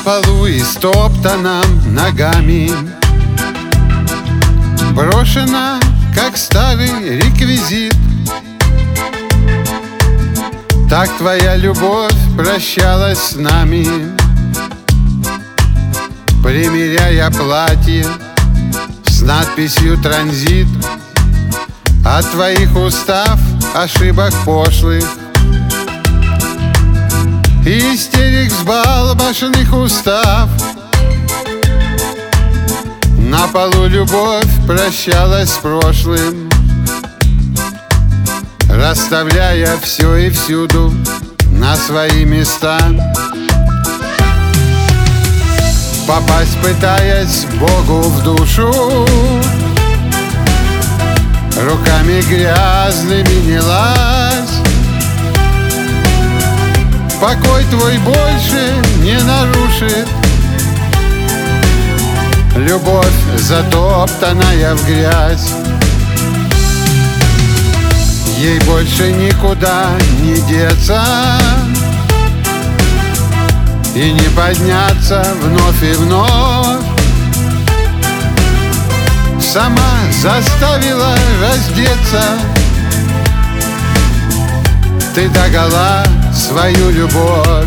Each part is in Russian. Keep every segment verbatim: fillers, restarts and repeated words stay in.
полу истоптана ногами, брошена, как старый реквизит. Так твоя любовь прощалась с нами, примеряя платье с надписью «Транзит». От твоих устав ошибок пошлых и истерик взбалбашенных устав. На полу любовь прощалась с прошлым, расставляя все и всюду на свои места. Попасть, пытаясь Богу в душу, руками грязными не лазь. Покой твой больше не нарушит любовь, затоптанная в грязь. Ей больше никуда не деться и не подняться вновь и вновь. Сама заставила раздеться ты догола свою любовь,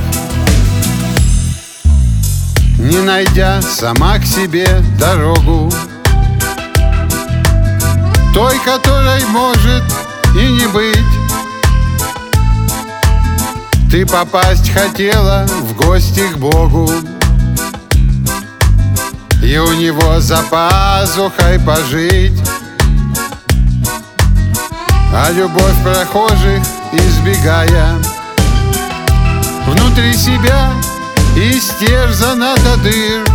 не найдя сама к себе дорогу, той, которой может и не быть. Ты попасть хотела в гости к Богу и у него за пазухой пожить, а любовь прохожих избегая, внутри себя истерзана до дыр,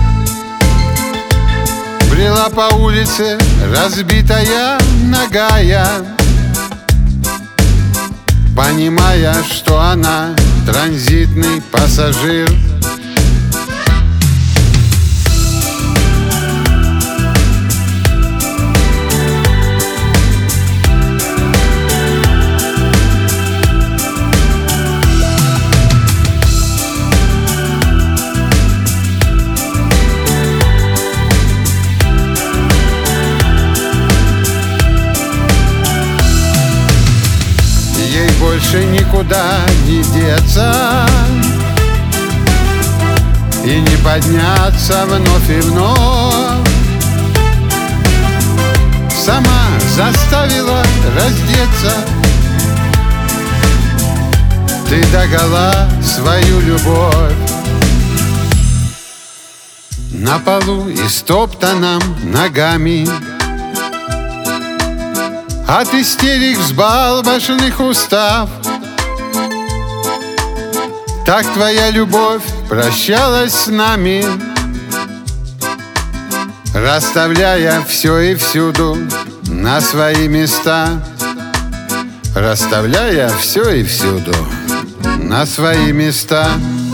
брела по улице разбитая нагая, понимая, что она транзитный пассажир. Больше никуда не деться и не подняться вновь и вновь. Сама заставила раздеться ты догола свою любовь. На полу истоптанном ногами от истерик взбалбашенных устав. Так твоя любовь прощалась с нами, расставляя все и всюду на свои места, расставляя все и всюду на свои места.